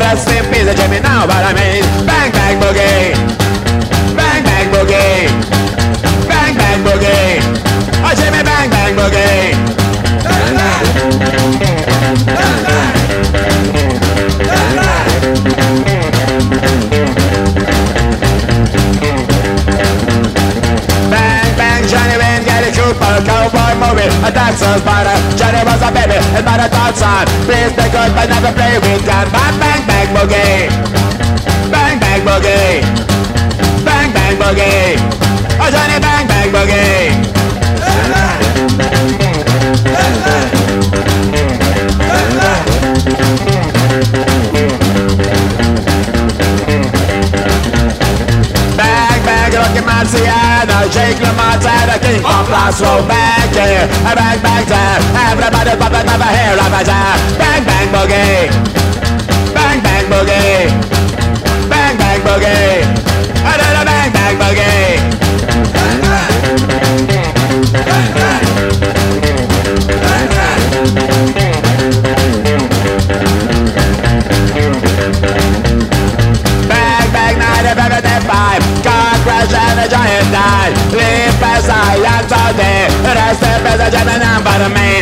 rest in peace, Jimmy, know what I mean. Bang, bang, boogie. Bang, bang, boogie. Bang, bang, boogie. Oh, Jimmy, bang, bang, boogie. Bang, bang. Bang, bang. Bang, bang. Bang, bang, Johnny Wayne, get a Cooper, cowboy movie, a dancer's spider. Johnny was a baby, his mother thought son. Please be good, but never play with gun. Bang, bang, bang, boogie. Bang, bang, boogie. Bang, bang, boogie. Oh, Johnny, bang, bang, boogie. Bang, bang. Bang, bang. Bang, bang. Bang, bang, Rocky Marciano, Jake LaMotta, the king of last row. Bang, yeah, bang, bang, bang. Everybody pop it, never hear of a jam. Bang, bang, boogie. Bang, bang, boogie. Bang, bang, boogie. I did a bang, bang, boogie. Bang, bang. Bang, bang. Bang, bang. Bang, bang, 1955. Car crash and a giant died. Leave past I am today. Rest in peace, a gentleman but a man.